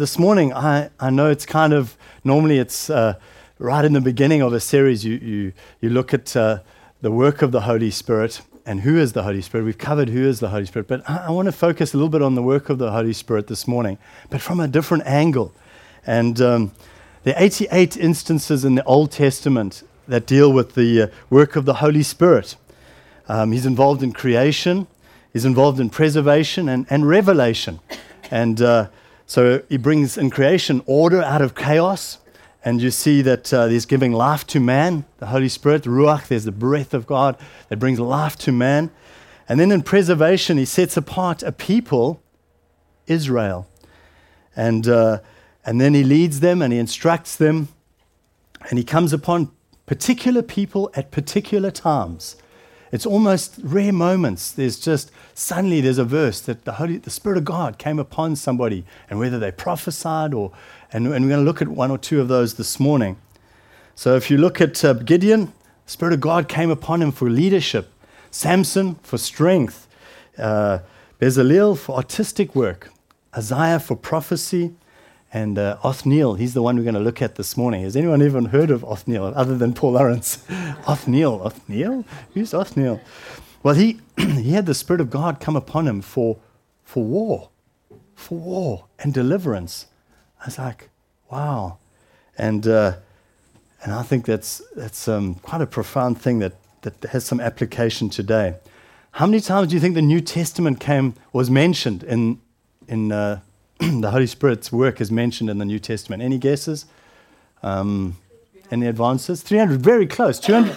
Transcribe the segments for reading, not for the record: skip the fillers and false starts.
this morning, I know it's kind of, normally it's right in the beginning of a series, you look at the work of the Holy Spirit and who is the Holy Spirit. We've covered who is the Holy Spirit, but I want to focus a little bit on the work of the Holy Spirit this morning, but from a different angle. And there are 88 instances in the Old Testament that deal with the work of the Holy Spirit. He's involved in creation, he's involved in preservation and revelation. And so he brings in creation order out of chaos. And you see that he's giving life to man, the Holy Spirit, Ruach, there's the breath of God that brings life to man. And then in preservation, he sets apart a people, Israel. And then he leads them and he instructs them. And he comes upon particular people at particular times. It's almost rare moments. Suddenly there's a verse that the Spirit of God came upon somebody, and whether they prophesied and we're going to look at one or two of those this morning. So if you look at Gideon, the Spirit of God came upon him for leadership. Samson for strength. Bezalel for artistic work. Isaiah for prophecy. And Othniel, he's the one we're going to look at this morning. Has anyone even heard of Othniel other than Paul Lawrence? Othniel? Who's Othniel? Well, he had the Spirit of God come upon him for war and deliverance. I was like, wow. And I think that's quite a profound thing that has some application today. How many times do you think the New Testament was mentioned in the Holy Spirit's work is mentioned in the New Testament? Any guesses? Any advances? 300, very close.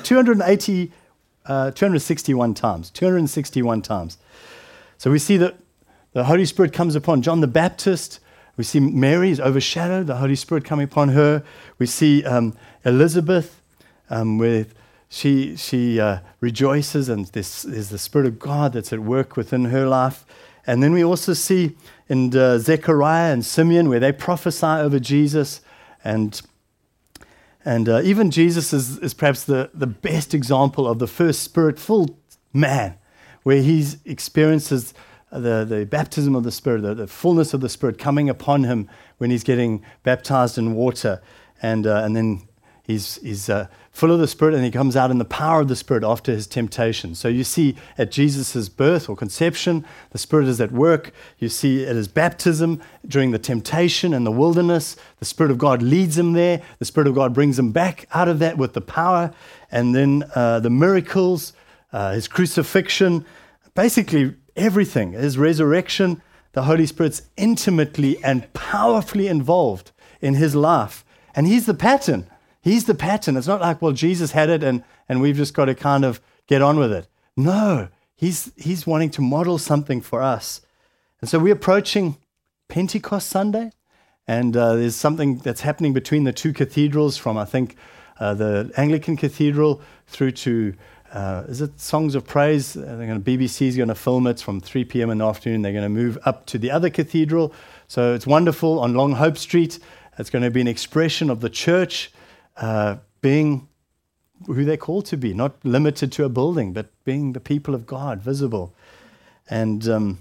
261 times. 261 times. So we see that the Holy Spirit comes upon John the Baptist. We see Mary is overshadowed, the Holy Spirit coming upon her. We see Elizabeth, where she rejoices, and there's the Spirit of God that's at work within her life. And then we also see in Zechariah and Simeon where they prophesy over Jesus. And even Jesus is perhaps the best example of the first Spirit-filled man, where he experiences the baptism of the Spirit, the fullness of the Spirit coming upon him when he's getting baptized in water. And then he's full of the Spirit, and he comes out in the power of the Spirit after his temptation. So you see at Jesus' birth or conception, the Spirit is at work. You see at his baptism, during the temptation in the wilderness, the Spirit of God leads him there. The Spirit of God brings him back out of that with the power. And then the miracles, his crucifixion, basically everything, his resurrection, the Holy Spirit's intimately and powerfully involved in his life. And he's the pattern. He's the pattern. It's not like, well, Jesus had it and we've just got to kind of get on with it. No, he's wanting to model something for us. And so we're approaching Pentecost Sunday, and there's something that's happening between the two cathedrals from, I think, the Anglican Cathedral through to, is it Songs of Praise? BBC's going to film it from 3 p.m. in the afternoon. They're going to move up to the other cathedral. So it's wonderful on Long Hope Street. It's going to be an expression of the church being who they're called to be, not limited to a building, but being the people of God, visible. And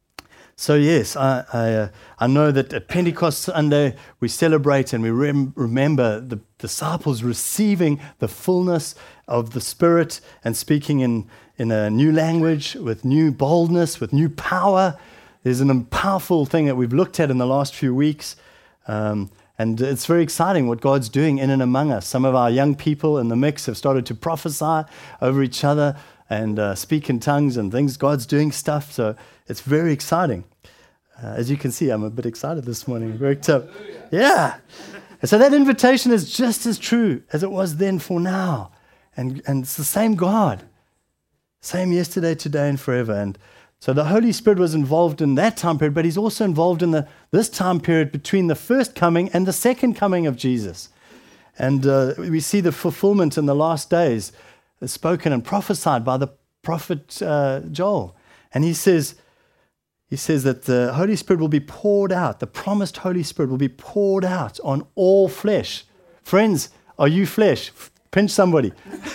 so yes, I know that at Pentecost Sunday we celebrate and we remember the disciples receiving the fullness of the Spirit and speaking in a new language with new boldness, with new power. There's a powerful thing that we've looked at in the last few weeks. And it's very exciting what God's doing in and among us. Some of our young people in the mix have started to prophesy over each other and speak in tongues and things. God's doing stuff, so it's very exciting. As you can see, I'm a bit excited this morning. Worked up. Yeah. And so that invitation is just as true as it was then for now. And it's the same God. Same yesterday, today, and forever. And so the Holy Spirit was involved in that time period, but he's also involved in this time period between the first coming and the second coming of Jesus. And we see the fulfillment in the last days, spoken and prophesied by the prophet Joel. And he says that the Holy Spirit will be poured out, the promised Holy Spirit will be poured out on all flesh. Friends, are you flesh? Pinch somebody.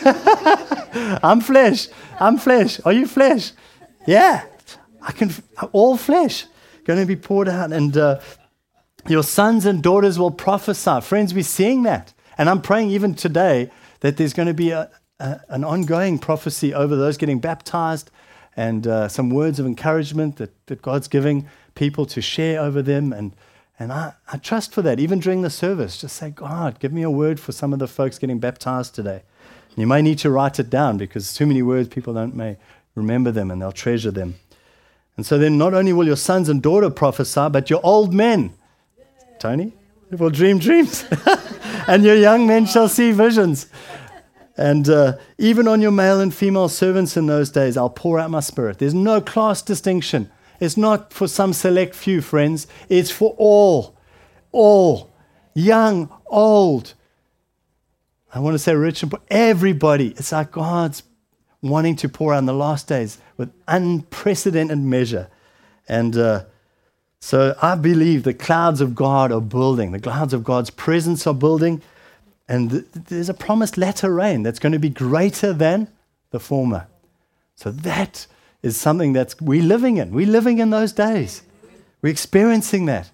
I'm flesh. Are you flesh? Yeah. All flesh going to be poured out. And Your sons and daughters will prophesy. Friends, we're seeing that. And I'm praying even today that there's going to be an ongoing prophecy over those getting baptized and some words of encouragement that God's giving people to share over them. And I trust for that, even during the service. Just say, God, give me a word for some of the folks getting baptized today. And you may need to write it down because too many words people may remember them and they'll treasure them. And so then not only will your sons and daughter prophesy, but your old men, Tony, will dream dreams. And your young men shall see visions. And even on your male and female servants in those days, I'll pour out my spirit. There's no class distinction. It's not for some select few, friends. It's for all, young, old. I want to say rich and poor, everybody. It's like God's wanting to pour out in the last days with unprecedented measure. And so I believe the clouds of God are building. The clouds of God's presence are building. And there's a promised latter rain that's going to be greater than the former. So that is something that we're living in. We're living in those days. We're experiencing that.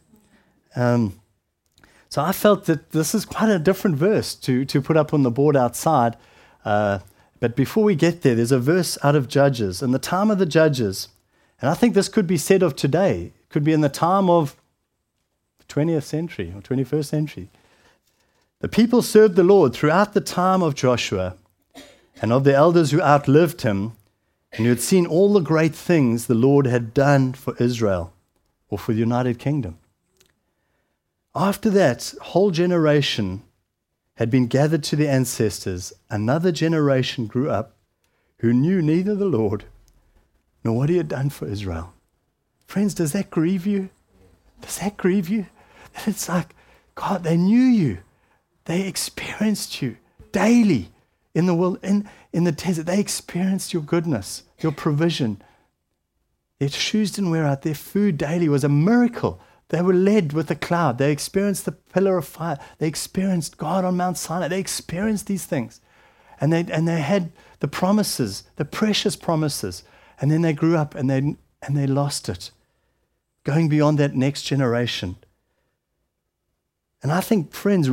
So I felt that this is quite a different verse to put up on the board outside. But before we get there, there's a verse out of Judges. In the time of the Judges, and I think this could be said of today, it could be in the time of the 20th century or 21st century. The people served the Lord throughout the time of Joshua and of the elders who outlived him and who had seen all the great things the Lord had done for Israel or for the United Kingdom. After that whole generation had been gathered to the ancestors, another generation grew up who knew neither the Lord nor what he had done for Israel. Friends, does that grieve you? Does that grieve you? That it's like, God, they knew you. They experienced you daily in the world, in the desert. They experienced your goodness, your provision. Their shoes didn't wear out. Their food daily was a miracle. They were led with a cloud. They experienced the pillar of fire. They experienced God on Mount Sinai. They experienced these things. And they had the promises, the precious promises. And then they grew up and they lost it, going beyond that next generation. And I think, friends,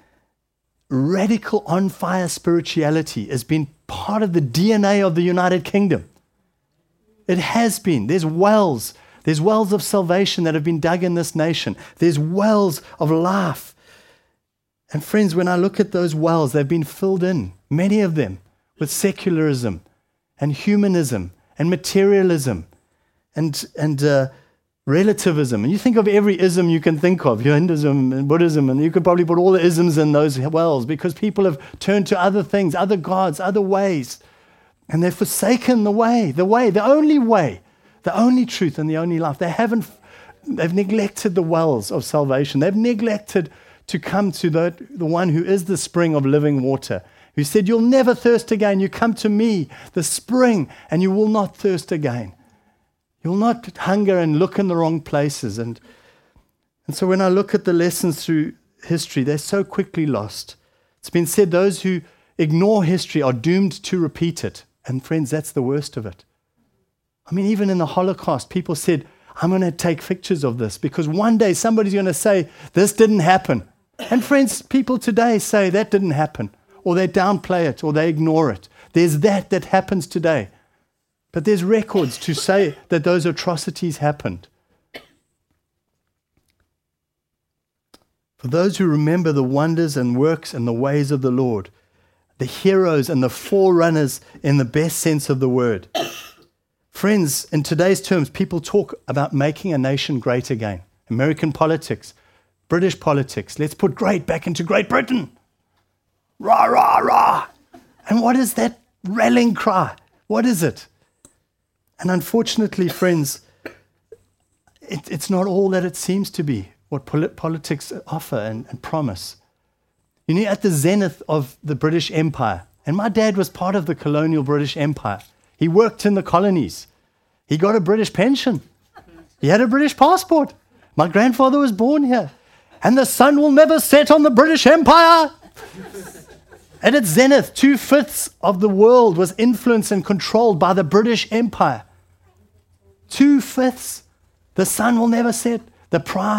radical on-fire spirituality has been part of the DNA of the United Kingdom. It has been. There's wells of salvation that have been dug in this nation. There's wells of life. And friends, when I look at those wells, they've been filled in, many of them, with secularism and humanism and materialism and relativism. And you think of every ism you can think of, Hinduism and Buddhism, and you could probably put all the isms in those wells because people have turned to other things, other gods, other ways. And they've forsaken the only way, the only truth and the only life. They've neglected the wells of salvation. They've neglected to come to the one who is the spring of living water, who said, you'll never thirst again. You come to me, the spring, and you will not thirst again. You'll not hunger and look in the wrong places. And so when I look at the lessons through history, they're so quickly lost. It's been said those who ignore history are doomed to repeat it. And friends, that's the worst of it. I mean, even in the Holocaust, people said, I'm going to take pictures of this because one day somebody's going to say, this didn't happen. And friends, people today say that didn't happen, or they downplay it, or they ignore it. There's that happens today. But there's records to say that those atrocities happened. For those who remember the wonders and works and the ways of the Lord, the heroes and the forerunners in the best sense of the word. Friends, in today's terms, people talk about making a nation great again. American politics, British politics. Let's put great back into Great Britain. Rah, rah, rah. And what is that rallying cry? What is it? And unfortunately, friends, it's not all that it seems to be, what politics offer and promise. You know, at the zenith of the British Empire, and my dad was part of the colonial British Empire. He worked in the colonies. He got a British pension. He had a British passport. My grandfather was born here. And the sun will never set on the British Empire. At its zenith, 2/5 of the world was influenced and controlled by the British Empire. 2/5. The sun will never set. The pride,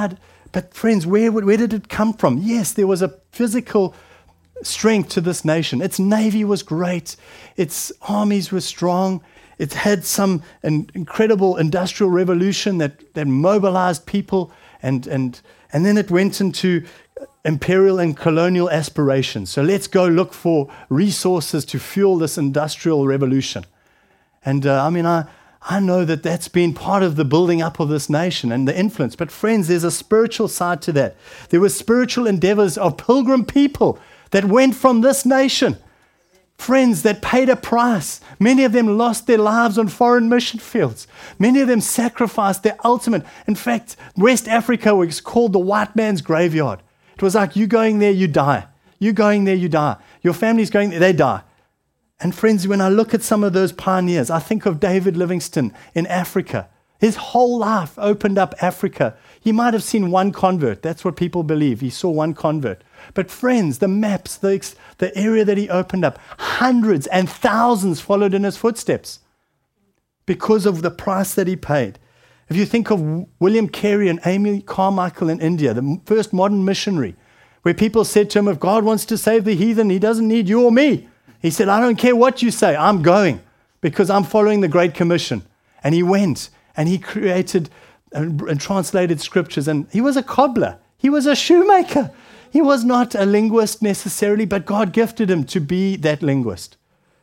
But friends, where did it come from? Yes, there was a physical strength to this nation. Its navy was great. Its armies were strong. It had some incredible industrial revolution that mobilized people, and then it went into imperial and colonial aspirations. So let's go look for resources to fuel this industrial revolution. And I know that that's been part of the building up of this nation and the influence. But friends, there's a spiritual side to that. There were spiritual endeavors of pilgrim people that went from this nation. Friends that paid a price. Many of them lost their lives on foreign mission fields. Many of them sacrificed their ultimate. In fact, West Africa was called the white man's graveyard. It was like, you going there, you die. You going there, you die. Your family's going there, they die. And friends, when I look at some of those pioneers, I think of David Livingstone in Africa. His whole life opened up Africa. He might have seen one convert. That's what people believe. He saw one convert. But friends, the maps, the area that he opened up, hundreds and thousands followed in his footsteps because of the price that he paid. If you think of William Carey and Amy Carmichael in India, the first modern missionary, where people said to him, if God wants to save the heathen, he doesn't need you or me. He said, I don't care what you say, I'm going because I'm following the Great Commission. And he went and he created and translated scriptures. And he was a cobbler. He was a shoemaker. He was not a linguist necessarily, but God gifted him to be that linguist.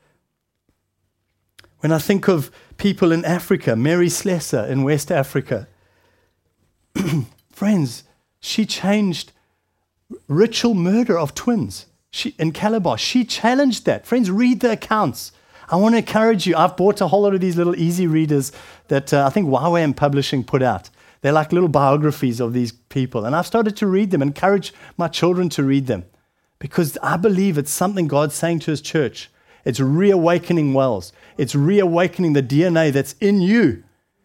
When I think of people in Africa, Mary Slessor in West Africa, friends, she changed ritual murder of twins. In Calabar, she challenged that. Friends, read the accounts. I want to encourage you. I've bought a whole lot of these little easy readers that I think YWAM Publishing put out. They're like little biographies of these people. And I've started to read them, encourage my children to read them, because I believe it's something God's saying to his church. It's reawakening wells. It's reawakening the DNA that's in you.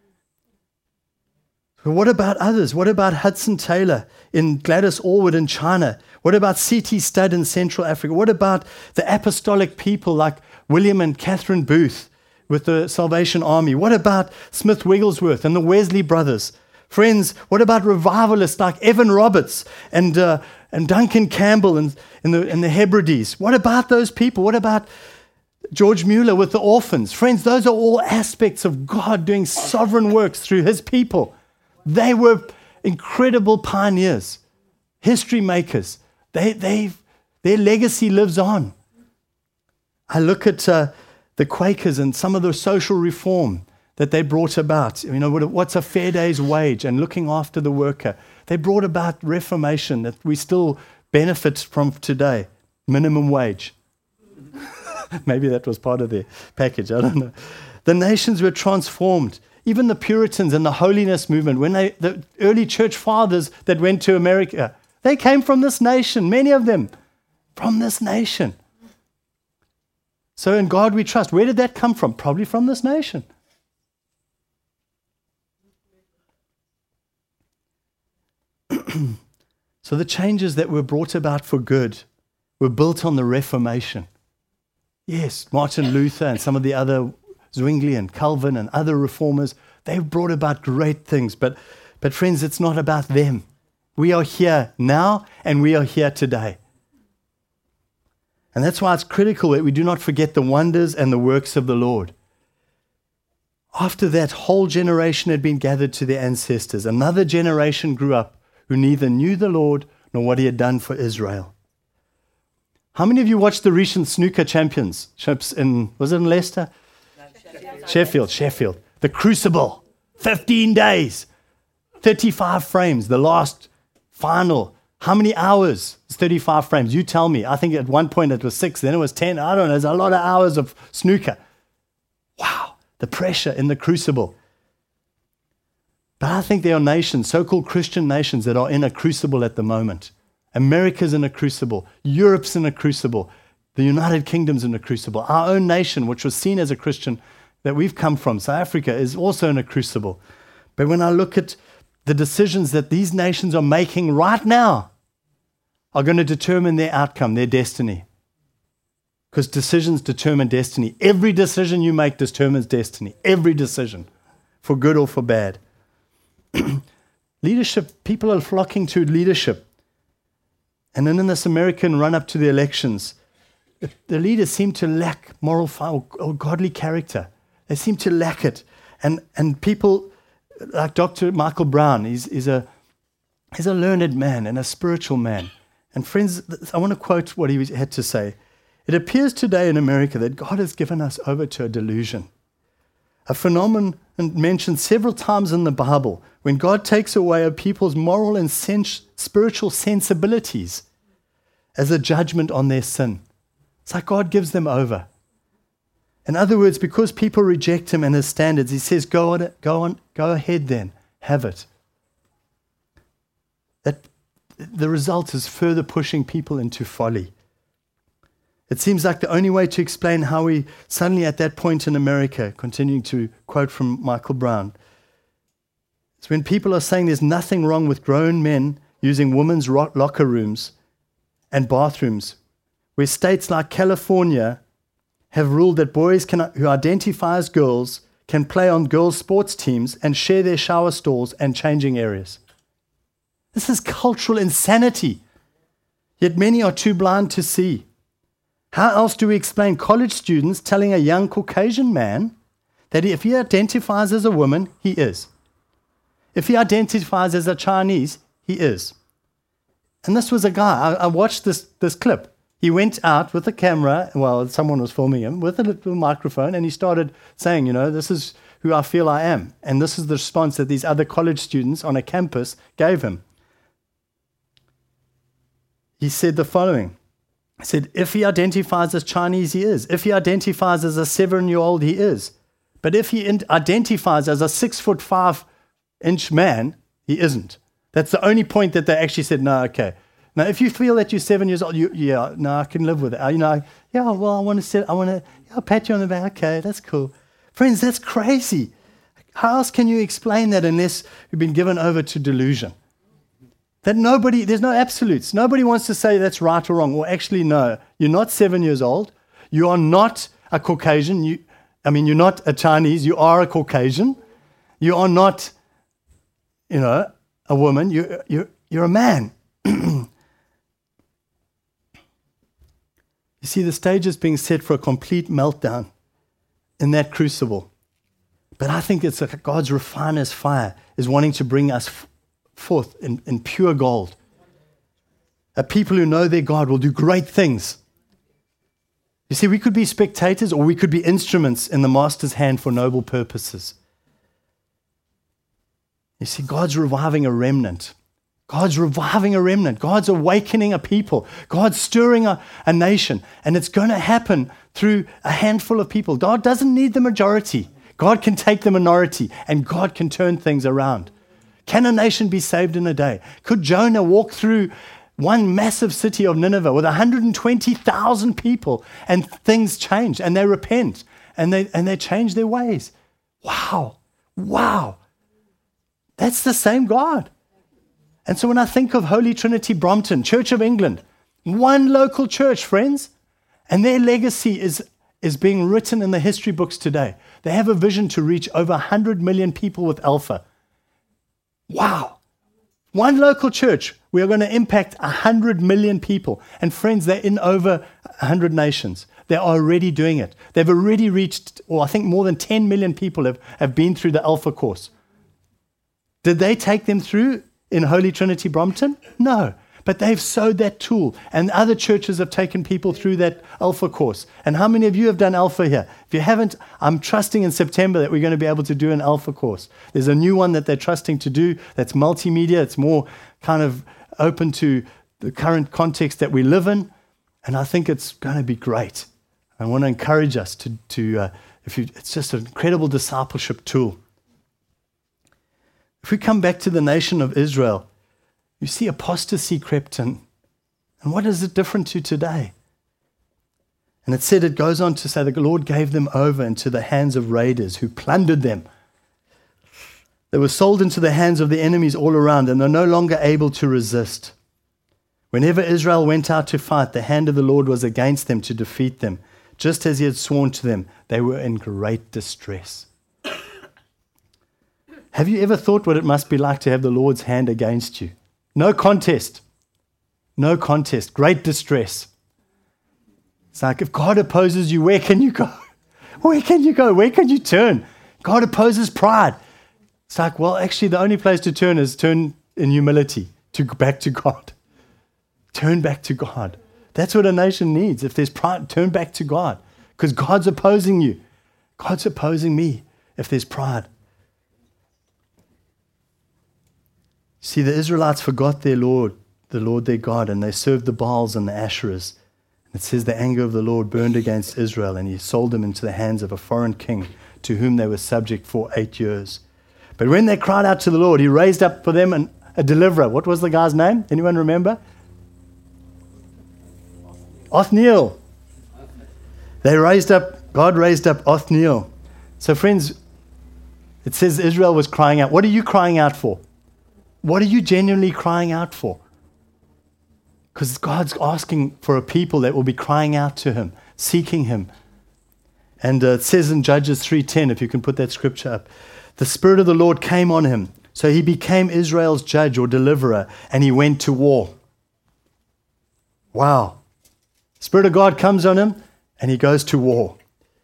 But what about others? What about Hudson Taylor in Gladys Allwood in China? What about C.T. Studd in Central Africa? What about the apostolic people like William and Catherine Booth with the Salvation Army? What about Smith Wigglesworth and the Wesley brothers? Friends, what about revivalists like Evan Roberts and Duncan Campbell in the Hebrides? What about those people? What about George Mueller with the orphans? Friends, those are all aspects of God doing sovereign works through his people. They were incredible pioneers, history makers. Their legacy lives on. I look at the Quakers and some of the social reform that they brought about. You know, what's a fair day's wage and looking after the worker. They brought about reformation that we still benefit from today. Minimum wage. Maybe that was part of their package. I don't know. The nations were transformed. Even the Puritans and the holiness movement, the early church fathers that went to America, they came from this nation, many of them from this nation. So in God we trust. Where did that come from? Probably from this nation. So the changes that were brought about for good were built on the Reformation. Yes, Martin Luther and some of the other Zwingli and Calvin and other reformers, they've brought about great things. But friends, it's not about them. We are here now and we are here today. And that's why it's critical that we do not forget the wonders and the works of the Lord. After that whole generation had been gathered to their ancestors, another generation grew up who neither knew the Lord nor what he had done for Israel. How many of you watched the recent snooker championships was it in Leicester? Sheffield. The Crucible. 15 days. 35 frames. The last final. How many hours is 35 frames? You tell me. I think at one point it was 6, then it was 10. I don't know. There's a lot of hours of snooker. Wow. The pressure in the Crucible. But I think there are nations, so-called Christian nations, that are in a crucible at the moment. America's in a crucible. Europe's in a crucible. The United Kingdom's in a crucible. Our own nation, which was seen as a Christian that we've come from, South Africa, is also in a crucible. But when I look at the decisions that these nations are making right now, are going to determine their outcome, their destiny. Because decisions determine destiny. Every decision you make determines destiny. Every decision, for good or for bad. Leadership, people are flocking to leadership. And then in this American run-up to the elections, the leaders seem to lack moral or godly character. They seem to lack it. And people like Dr. Michael Brown, he's a learned man and a spiritual man. And friends, I want to quote what he had to say. It appears today in America that God has given us over to a delusion, a phenomenon mentioned several times in the Bible, when God takes away a people's moral and spiritual sensibilities as a judgment on their sin. It's like God gives them over. In other words, because people reject him and his standards, he says, go ahead then, have it. The result is further pushing people into folly. It seems like the only way to explain how we suddenly at that point in America, continuing to quote from Michael Brown, is when people are saying there's nothing wrong with grown men using women's locker rooms and bathrooms, where states like California have ruled that boys who identify as girls can play on girls' sports teams and share their shower stalls and changing areas. This is cultural insanity, yet many are too blind to see. How else do we explain college students telling a young Caucasian man that if he identifies as a woman, he is? If he identifies as a Chinese, he is. And this was a guy, I watched this clip. He went out with a camera, well, someone was filming him, with a little microphone, and he started saying, this is who I feel I am. And this is the response that these other college students on a campus gave him. He said the following. He said, if he identifies as Chinese, he is. If he identifies as a 7-year-old, he is. But if he identifies as a 6'5" man, he isn't. That's the only point that they actually said, no, okay. Now, if you feel that you're 7 years old, I can live with it. I'll pat you on the back. Okay, that's cool. Friends, that's crazy. How else can you explain that unless you've been given over to delusion? That there's no absolutes. Nobody wants to say that's right or wrong. Well, actually, no. You're not 7 years old. You are not a Caucasian. You're not a Chinese. You are a Caucasian. You are not, a woman. You're a man. You see, the stage is being set for a complete meltdown in that crucible. But I think it's like God's refiner's fire is wanting to bring us forth in pure gold. A people who know their God will do great things. You see, we could be spectators or we could be instruments in the Master's hand for noble purposes. You see, God's reviving a remnant. God's reviving a remnant. God's awakening a people. God's stirring a nation. And it's going to happen through a handful of people. God doesn't need the majority. God can take the minority and God can turn things around. Can a nation be saved in a day? Could Jonah walk through one massive city of Nineveh with 120,000 people and things change and they repent and they change their ways? Wow. That's the same God. And so when I think of Holy Trinity Brompton, Church of England, one local church, friends, and their legacy is being written in the history books today. They have a vision to reach over 100 million people with Alpha. Wow. One local church, we are going to impact 100 million people. And friends, they're in over 100 nations. They're already doing it. They've already reached, I think more than 10 million people have been through the Alpha course. Did they take them through in Holy Trinity Brompton? No. But they've sowed that tool, and other churches have taken people through that Alpha course. And how many of you have done Alpha here? If you haven't, I'm trusting in September that we're going to be able to do an Alpha course. There's a new one that they're trusting to do that's multimedia. It's more kind of open to the current context that we live in, and I think it's going to be great. I want to encourage us it's just an incredible discipleship tool. If we come back to the nation of Israel, you see apostasy crept in. And what is it different to today? And it goes on to say the Lord gave them over into the hands of raiders who plundered them. They were sold into the hands of the enemies all around, and they're no longer able to resist. Whenever Israel went out to fight, the hand of the Lord was against them to defeat them. Just as he had sworn to them, they were in great distress. Have you ever thought what it must be like to have the Lord's hand against you? No contest. No contest. Great distress. It's like, if God opposes you, where can you go? Where can you go? Where can you turn? God opposes pride. It's like, well, actually, the only place to turn is turn in humility, back to God. Turn back to God. That's what a nation needs. If there's pride, turn back to God. Because God's opposing you. God's opposing me if there's pride. See, the Israelites forgot their Lord, the Lord their God, and they served the Baals and the Asherahs. It says the anger of the Lord burned against Israel, and he sold them into the hands of a foreign king to whom they were subject for 8 years. But when they cried out to the Lord, he raised up for them a deliverer. What was the guy's name? Anyone remember? Othniel. God raised up Othniel. So friends, it says Israel was crying out. What are you crying out for? What are you genuinely crying out for? Because God's asking for a people that will be crying out to him, seeking him. And it says in Judges 3:10, if you can put that scripture up, the Spirit of the Lord came on him. So he became Israel's judge or deliverer, and he went to war. Wow. Spirit of God comes on him, and he goes to war.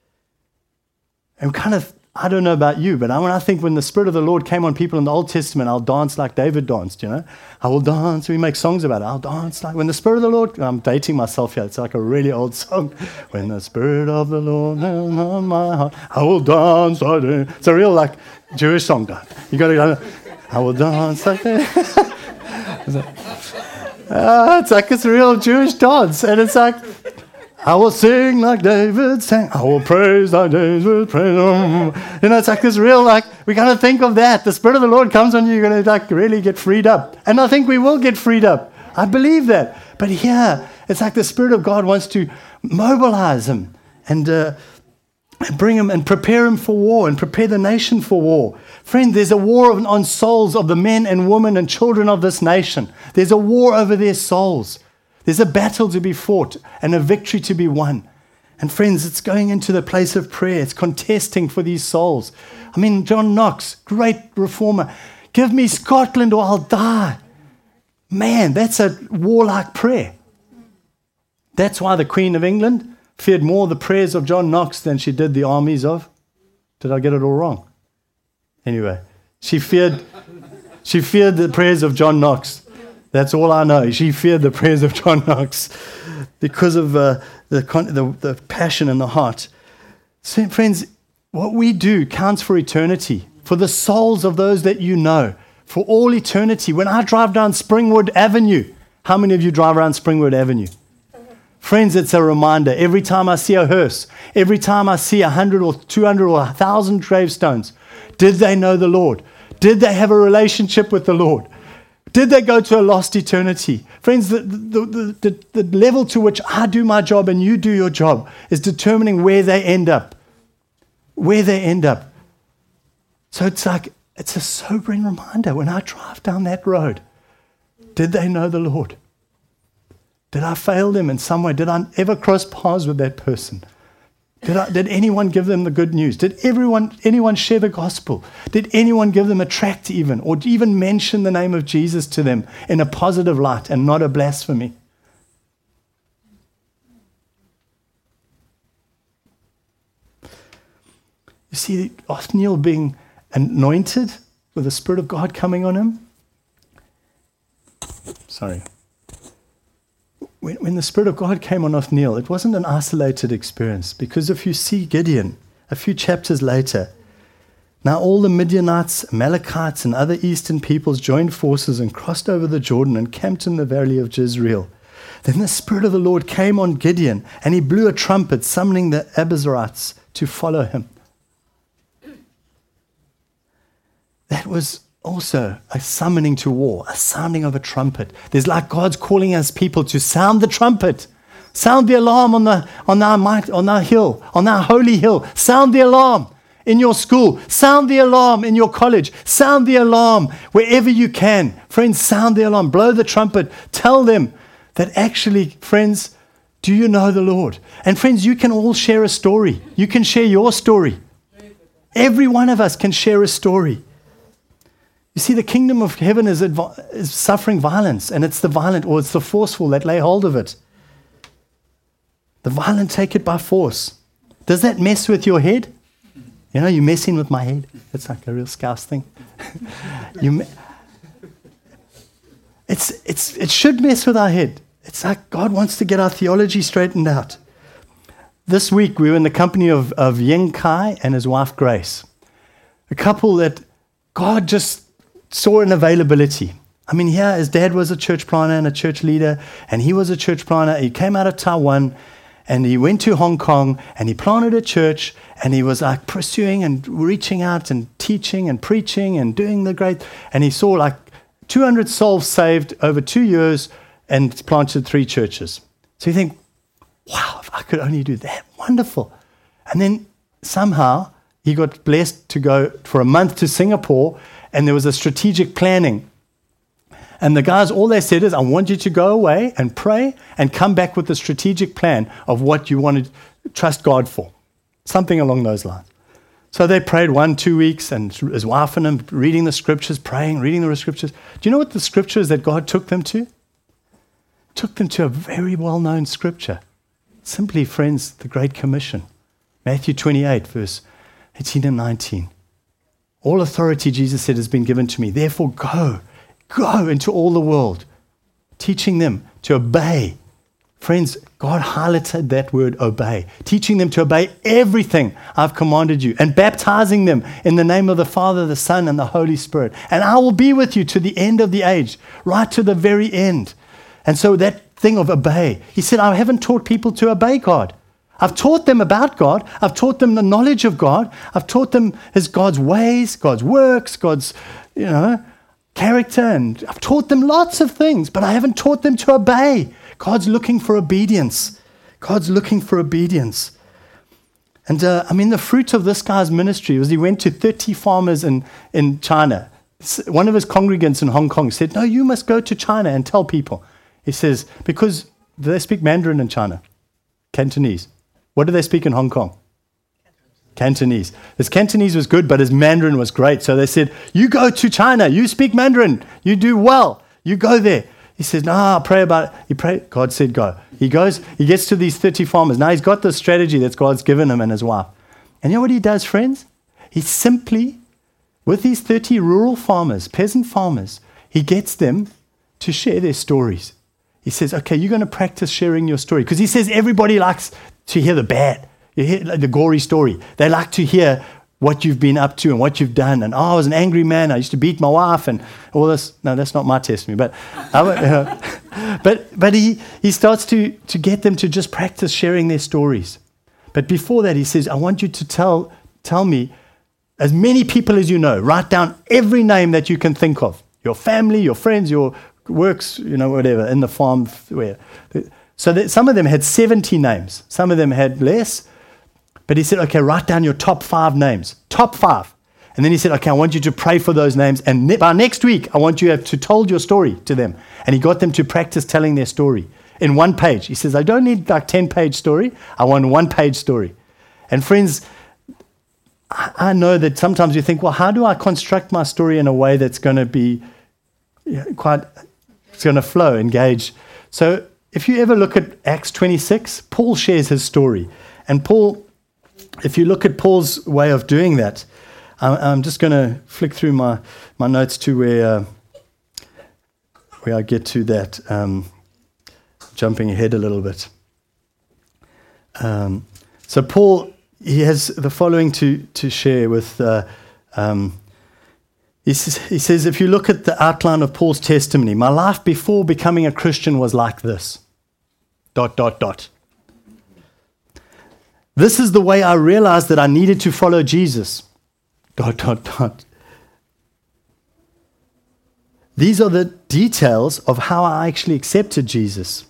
And I don't know about you, but when the Spirit of the Lord came on people in the Old Testament, I'll dance like David danced, I will dance. We make songs about it. I'll dance like when the Spirit of the Lord, I'm dating myself here. It's like a really old song. When the Spirit of the Lord is on my heart, I will dance like that. It's a real Jewish song. You got to go, I will dance like that. It's like it's a real Jewish dance. And it's like, I will sing like David sang. I will praise like David praised. It's like this real, we got to think of that. The Spirit of the Lord comes on you, you're going to really get freed up. And I think we will get freed up. I believe that. But here, it's like the Spirit of God wants to mobilize him and bring him and prepare him for war and prepare the nation for war. Friend, there's a war on souls of the men and women and children of this nation. There's a war over their souls. There's a battle to be fought and a victory to be won. And friends, it's going into the place of prayer. It's contesting for these souls. John Knox, great reformer. Give me Scotland or I'll die. Man, that's a warlike prayer. That's why the Queen of England feared more the prayers of John Knox than she did the armies of. Did I get it all wrong? Anyway, she feared the prayers of John Knox. That's all I know. She feared the prayers of John Knox because of the passion in the heart. So, friends, what we do counts for eternity, for the souls of those that you know, for all eternity. When I drive down Springwood Avenue, how many of you drive around Springwood Avenue? Friends, it's a reminder. Every time I see a hearse, every time I see 100 or 200 or 1,000 gravestones, did they know the Lord? Did they have a relationship with the Lord? Did they go to a lost eternity? Friends, the level to which I do my job and you do your job is determining where they end up. Where they end up. So it's a sobering reminder when I drive down that road. Did they know the Lord? Did I fail them in some way? Did I ever cross paths with that person? Did anyone give them the good news? Did anyone share the gospel? Did anyone give them a tract even, or even mention the name of Jesus to them in a positive light and not a blasphemy? You see, Othniel being anointed with the Spirit of God coming on him. Sorry. When the Spirit of God came on Othniel, it wasn't an isolated experience, because if you see Gideon, a few chapters later, now all the Midianites, Amalekites, and other eastern peoples joined forces and crossed over the Jordan and camped in the valley of Jezreel. Then the Spirit of the Lord came on Gideon, and he blew a trumpet, summoning the Abiezrites to follow him. That was also a summoning to war, a sounding of a trumpet. There's God's calling us people to sound the trumpet. Sound the alarm on our hill, on our holy hill. Sound the alarm in your school. Sound the alarm in your college. Sound the alarm wherever you can. Friends, sound the alarm. Blow the trumpet. Tell them that actually, friends, do you know the Lord? And friends, you can all share a story. You can share your story. Every one of us can share a story. You see, the kingdom of heaven is suffering violence, and it's the violent, or it's the forceful that lay hold of it. The violent take it by force. Does that mess with your head? You know, you're messing with my head. It's like a real Scouse thing. It should mess with our head. It's like God wants to get our theology straightened out. This week, we were in the company of Ying Kai and his wife, Grace. A couple that God just saw an availability. I mean, here his dad was a church planter and a church leader, and he was a church planter. He came out of Taiwan, and he went to Hong Kong, and he planted a church, and he was like pursuing and reaching out and teaching and preaching and doing the great. And he saw like 200 souls saved over 2 years and planted 3 churches. So you think, wow, if I could only do that, wonderful. And then somehow he got blessed to go for a month to Singapore, and there was a strategic planning. And the guys, all they said is, I want you to go away and pray and come back with a strategic plan of what you want to trust God for. Something along those lines. So they prayed 1-2 weeks, and his wife and him reading the scriptures, praying, reading the scriptures. Do you know what the scriptures that God took them to? Took them to a very well-known scripture. Simply, friends, the Great Commission. Matthew 28, verse 18 and 19. All authority, Jesus said, has been given to me. Therefore, go into all the world, teaching them to obey. Friends, God highlighted that word obey, teaching them to obey everything I've commanded you, and baptizing them in the name of the Father, the Son, and the Holy Spirit. And I will be with you to the end of the age, right to the very end. And so that thing of obey, he said, I haven't taught people to obey God. I've taught them about God. I've taught them the knowledge of God. I've taught them God's ways, God's works, God's, character, and I've taught them lots of things, but I haven't taught them to obey. God's looking for obedience. God's looking for obedience. And the fruit of this guy's ministry was he went to 30 farmers in China. One of his congregants in Hong Kong said, no, you must go to China and tell people. He says, because they speak Mandarin in China, Cantonese. What do they speak in Hong Kong? Cantonese. His Cantonese was good, but his Mandarin was great. So they said, you go to China, you speak Mandarin, you do well, you go there. He says, no, I'll pray about it. God said go. He goes, he gets to these 30 farmers. Now he's got the strategy that God's given him and his wife. And you know what he does, friends? He simply, with these 30 rural farmers, peasant farmers, he gets them to share their stories. He says, okay, you're going to practice sharing your story. Because he says everybody likes to hear the bad. You hear the gory story. They like to hear what you've been up to and what you've done. And, I was an angry man. I used to beat my wife and all this. No, that's not my testimony. But he starts to get them to just practice sharing their stories. But before that, he says, I want you to tell me as many people as you know. Write down every name that you can think of. Your family, your friends, your works, whatever, in the farm. So that some of them had 70 names. Some of them had less. But he said, okay, write down your top 5 names. Top 5. And then he said, okay, I want you to pray for those names. And by next week, I want you to tell your story to them. And he got them to practice telling their story in 1 page. He says, I don't need like 10-page story. I want 1-page story. And friends, I know that sometimes you think, well, how do I construct my story in a way that's going to be it's going to flow, engage. So if you ever look at Acts 26, Paul shares his story. And Paul, if you look at Paul's way of doing that, I'm just going to flick through my notes to where I get to that, jumping ahead a little bit. So Paul, he has the following to share with. He says, if you look at the outline of Paul's testimony, my life before becoming a Christian was like this. ... This is the way I realized that I needed to follow Jesus. ... These are the details of how I actually accepted Jesus.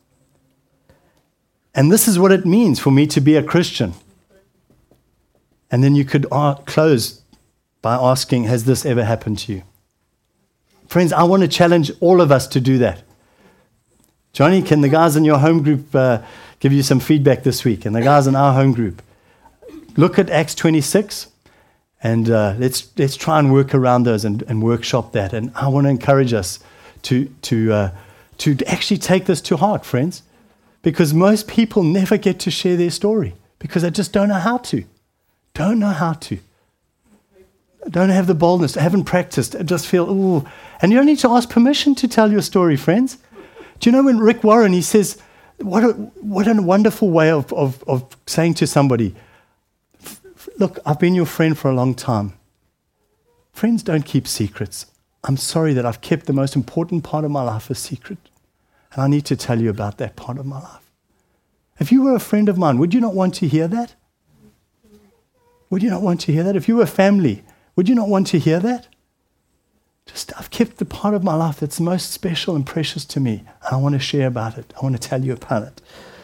And this is what it means for me to be a Christian. And then you could close by asking, has this ever happened to you? Friends, I want to challenge all of us to do that. Johnny, can the guys in your home group give you some feedback this week? And the guys in our home group, look at Acts 26 And let's try and work around those and workshop that. And I want to encourage us to actually take this to heart, friends, because most people never get to share their story because they just don't know how to. Don't know how to. Don't have the boldness, haven't practiced, just feel, ooh. And you don't need to ask permission to tell your story, friends. Do you know when Rick Warren, he says, what a wonderful way of saying to somebody, look, I've been your friend for a long time. Friends don't keep secrets. I'm sorry that I've kept the most important part of my life a secret. And I need to tell you about that part of my life. If you were a friend of mine, would you not want to hear that? Would you not want to hear that? If you were family, would you not want to hear that? Just, I've kept the part of my life that's most special and precious to me. And I want to share about it. I want to tell you about it.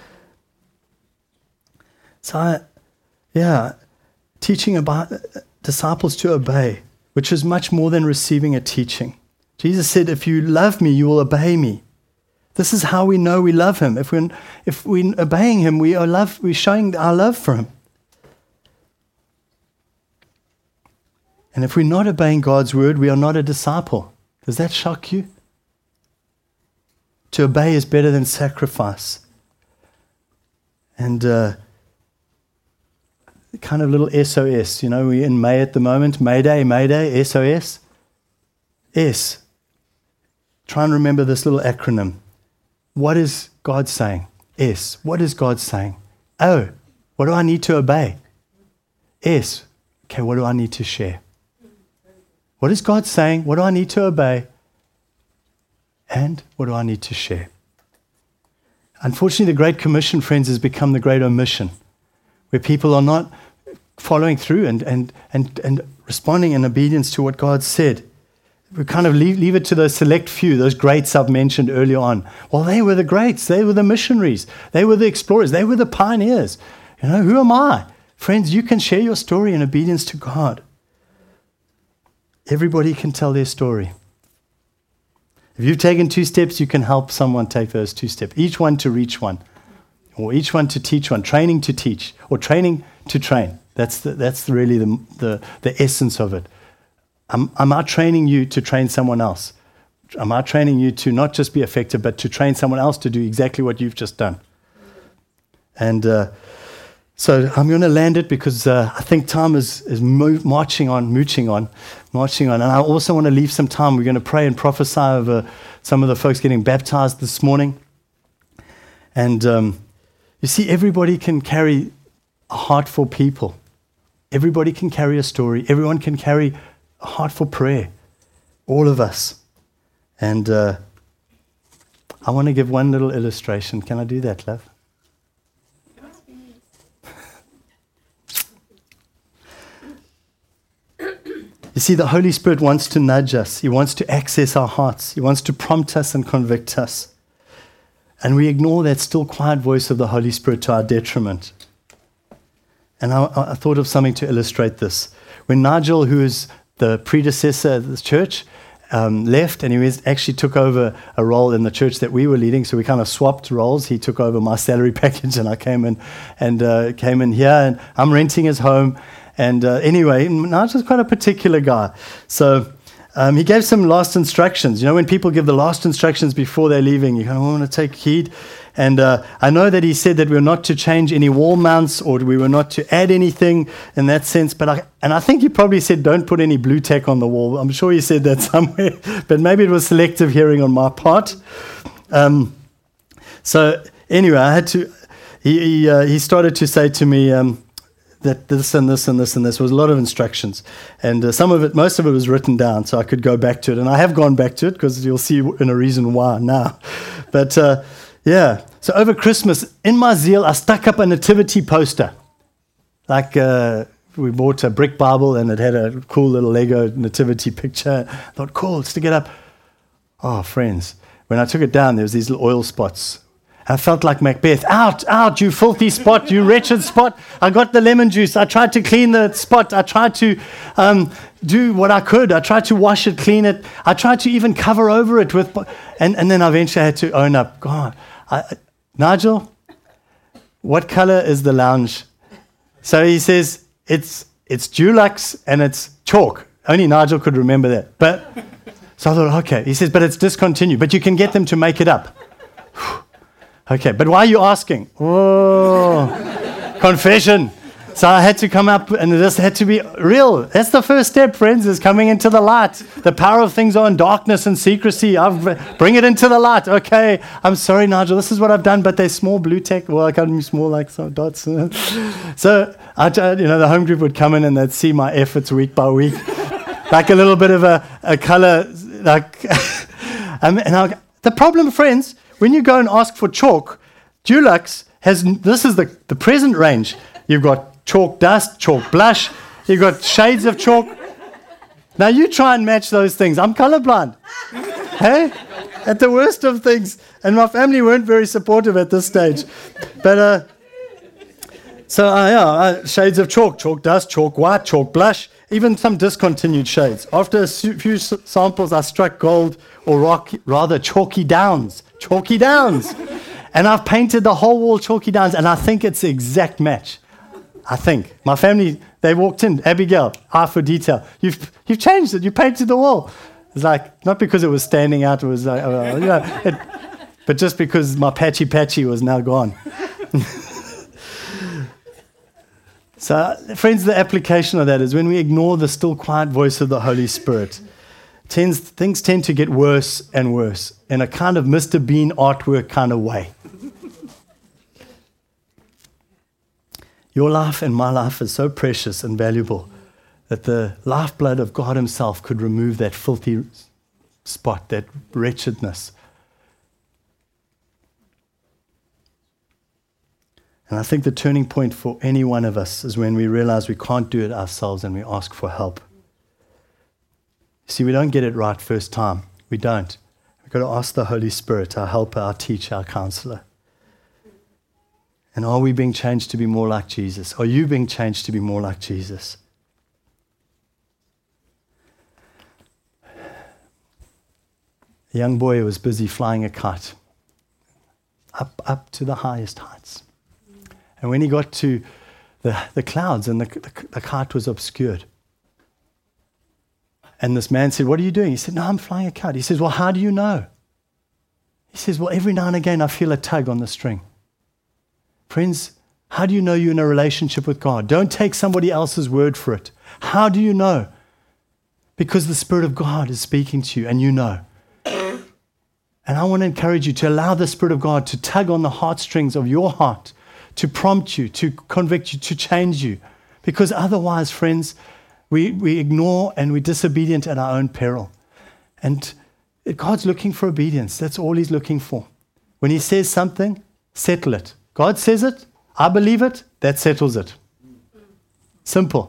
So, teaching about disciples to obey, which is much more than receiving a teaching. Jesus said, if you love me, you will obey me. This is how we know we love him. If we're obeying him, we're showing our love for him. And if we're not obeying God's word, we are not a disciple. Does that shock you? To obey is better than sacrifice. And kind of little SOS. You know, we're in May at the moment. Mayday, SOS. S. Try and remember this little acronym. What is God saying? S. What is God saying? O. What do I need to obey? S. Okay, what do I need to share? What is God saying? What do I need to obey? And what do I need to share? Unfortunately, the Great Commission, friends, has become the Great Omission, where people are not following through and responding in obedience to what God said. We kind of leave it to those select few, those greats I've mentioned earlier on. Well, they were the greats. They were the missionaries. They were the explorers. They were the pioneers. You know, who am I? Friends, you can share your story in obedience to God. Everybody can tell their story. If you've taken 2 steps, you can help someone take those 2 steps. Each one to reach one, or each one to teach one. Training to teach, or training to train. That's really the essence of it. Am I training you to train someone else? Am I training you to not just be effective, but to train someone else to do exactly what you've just done? And so I'm going to land it because I think time is mooching on. And I also want to leave some time. We're going to pray and prophesy over some of the folks getting baptized this morning. And you see, everybody can carry a heart for people. Everybody can carry a story. Everyone can carry a heart for prayer. All of us. And I want to give one little illustration. Can I do that, love? You see, the Holy Spirit wants to nudge us. He wants to access our hearts. He wants to prompt us and convict us. And we ignore that still quiet voice of the Holy Spirit to our detriment. And I thought of something to illustrate this. When Nigel, who is the predecessor of the church, left, and he actually took over a role in the church that we were leading, so we kind of swapped roles. He took over my salary package, and I came in here, and I'm renting his home. And anyway, Nigel's quite a particular guy. So he gave some last instructions. You know, when people give the last instructions before they're leaving, you kind of want to take heed. And I know that he said that we're not to change any wall mounts, or we were not to add anything in that sense. But I think he probably said don't put any blue tack on the wall. I'm sure he said that somewhere, but maybe it was selective hearing on my part. So anyway, I had to. He started to say to me that this and this and this and this was a lot of instructions, and most of it was written down, so I could go back to it. And I have gone back to it because you'll see in a reason why now. But yeah, so over Christmas, in my zeal, I stuck up a nativity poster. Like we bought a brick Bible, and it had a cool little Lego nativity picture. I thought, cool, stick it up. Oh, friends, when I took it down, there was these little oil spots. I felt like Macbeth. Out, you filthy spot, you wretched spot. I got the lemon juice. I tried to clean the spot. I tried to do what I could. I tried to wash it, clean it. I tried to even cover over it with... And then eventually I had to own up. God, Nigel, what color is the lounge? So he says, it's it's Dulux and it's chalk. Only Nigel could remember that. But so I thought, okay. He says, but it's discontinued. But you can get them to make it up. Okay, but why are you asking? Oh, confession. So I had to come up, and this had to be real. That's the first step, friends, is coming into the light. The power of things are in darkness and secrecy. Bring it into the light. Okay, I'm sorry, Nigel. This is what I've done, but they're small blue tech. Well, I can't be small like some dots. So, the home group would come in and they'd see my efforts week by week, like a little bit of a color. The problem, friends, when you go and ask for chalk, Dulux this is the present range. You've got chalk dust, chalk blush. You've got shades of chalk. Now you try and match those things. I'm colorblind. Hey? At the worst of things. And my family weren't very supportive at this stage. But, shades of chalk, chalk dust, chalk white, chalk blush, even some discontinued shades. After a few samples, I struck gold or chalky downs. Chalky downs. And I've painted the whole wall chalky downs, and I think it's the exact match. I think. My family, they walked in, Abigail, eye for detail. You've changed it. You painted the wall. It's like, not because it was standing out, it was like, but just because my patchy was now gone. So, friends, the application of that is when we ignore the still quiet voice of the Holy Spirit, things tend to get worse and worse in a kind of Mr. Bean artwork kind of way. Your life and my life is so precious and valuable that the lifeblood of God himself could remove that filthy spot, that wretchedness. And I think the turning point for any one of us is when we realize we can't do it ourselves and we ask for help. See, we don't get it right first time. We don't. We've got to ask the Holy Spirit, our helper, our teacher, our counselor. And are we being changed to be more like Jesus? Are you being changed to be more like Jesus? A young boy was busy flying a kite up to the highest heights. And when he got to the clouds and the kite was obscured. And this man said, what are you doing? He said, no, I'm flying a kite. He says, well, how do you know? He says, well, every now and again I feel a tug on the string. Friends, how do you know you're in a relationship with God? Don't take somebody else's word for it. How do you know? Because the Spirit of God is speaking to you and you know. And I want to encourage you to allow the Spirit of God to tug on the heartstrings of your heart, to prompt you, to convict you, to change you. Because otherwise, friends, we ignore and we're disobedient at our own peril. And God's looking for obedience. That's all he's looking for. When he says something, settle it. God says it, I believe it, that settles it. Simple.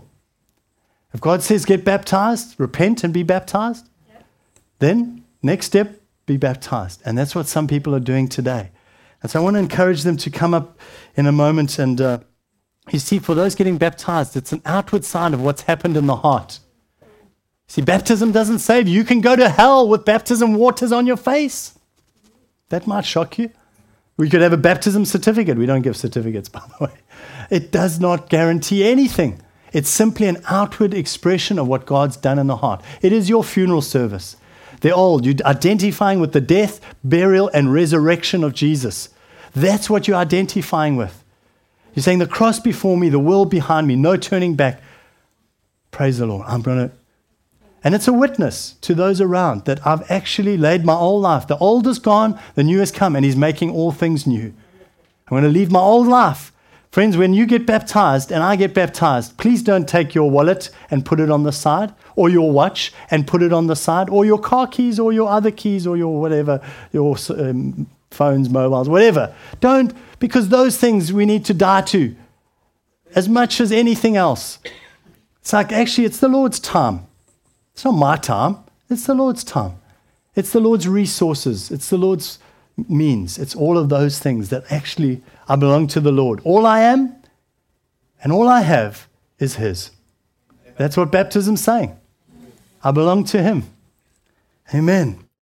If God says get baptized, repent and be baptized, then next step, be baptized. And that's what some people are doing today. And so I want to encourage them to come up in a moment. And you see, for those getting baptized, it's an outward sign of what's happened in the heart. See, baptism doesn't save you. You can go to hell with baptism waters on your face. That might shock you. We could have a baptism certificate. We don't give certificates, by the way. It does not guarantee anything. It's simply an outward expression of what God's done in the heart. It is your funeral service. They're old. You're identifying with the death, burial, and resurrection of Jesus. That's what you're identifying with. You're saying the cross before me, the world behind me, no turning back. Praise the Lord. And it's a witness to those around that I've actually laid my old life. The old is gone, the new has come, and he's making all things new. I'm going to leave my old life. Friends, when you get baptized and I get baptized, please don't take your wallet and put it on the side, or your watch and put it on the side, or your car keys, or your other keys, or your whatever, your phones, mobiles, whatever. Don't, because those things we need to die to as much as anything else. It's like, actually, it's the Lord's time. It's not my time. It's the Lord's time. It's the Lord's resources. It's the Lord's means. It's all of those things that actually I belong to the Lord. All I am and all I have is his. That's what baptism's saying. I belong to him. Amen.